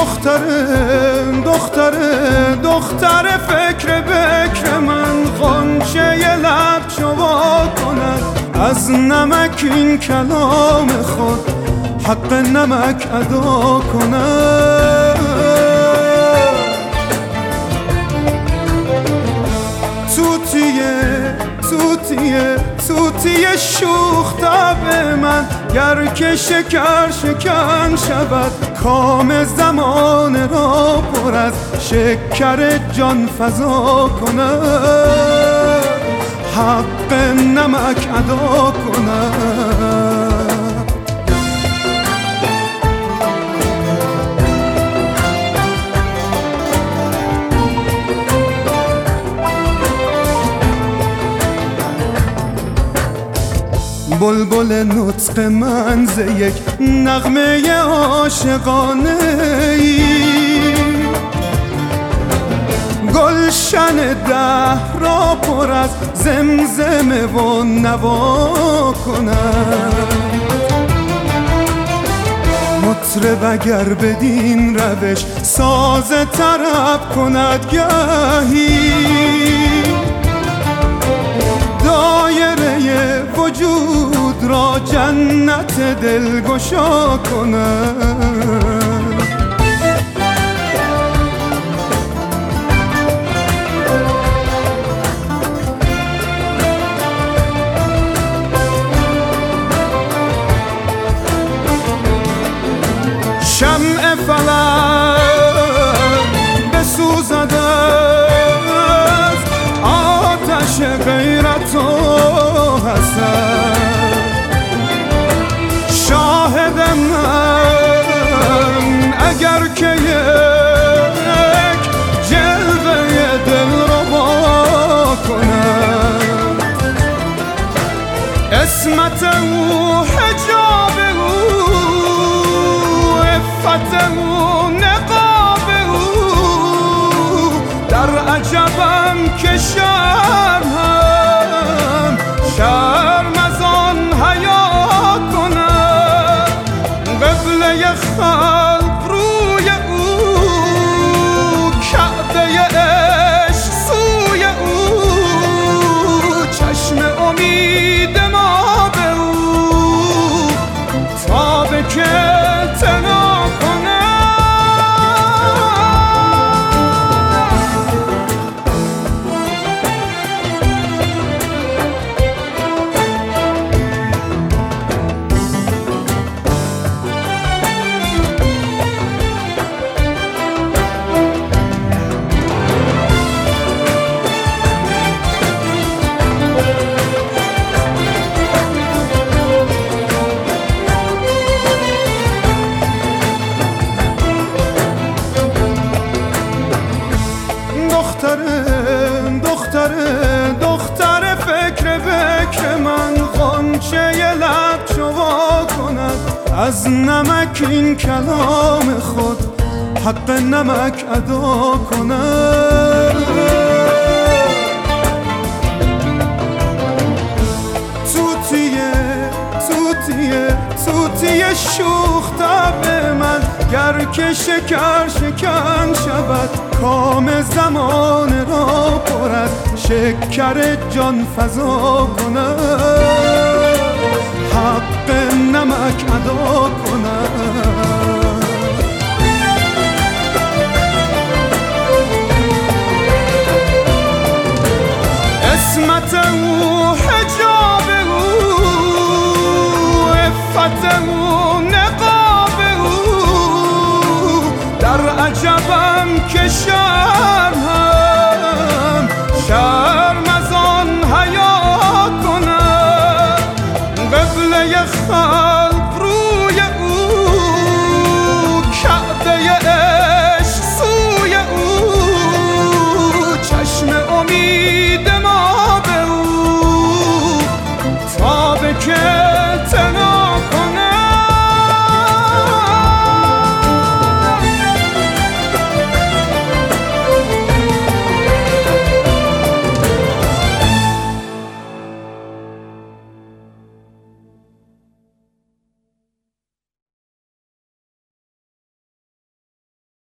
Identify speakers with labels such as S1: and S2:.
S1: دختر فکر بکر من غنچه لب چوا کند از نمک این کلام خود حق نمک ادا کند توتیه شوخ طبع من گر که شکر شکن شود کام زمان را پر از شکر جان فزا کند حق نمک ادا کند بلبل نطق من ز یک نغمه عاشقانه ای گلشن دهر را پر از زمزمه و نوا کند مطرب اگر بدین روش ساز طرب کند گهی دایره وجود را جنت دلگشا کند شمع فلک بسوزد از آتش غیرت و حسد شاهد من اگر که یک جلوه دل ربا کند عصمت او حجاب او عفت او نقاب او در عجبم که شرم از آن حیا کند قبله خلق روی او کعبه عشق سوی او چشم امید ما به او تا به که اعتنا دختر فکر بکر من غنچه لب چوا کند از نمک این کلام خود حق نمک ادا کند توتیه شوخ طبع من گر که شکر شکن شود کام زمان را پر از شکر جان فزا کند حق نمک ادا کند عصمت او حجاب او عفت او نقاب او در عجبم که شرم از آن حیا کند قبله خلق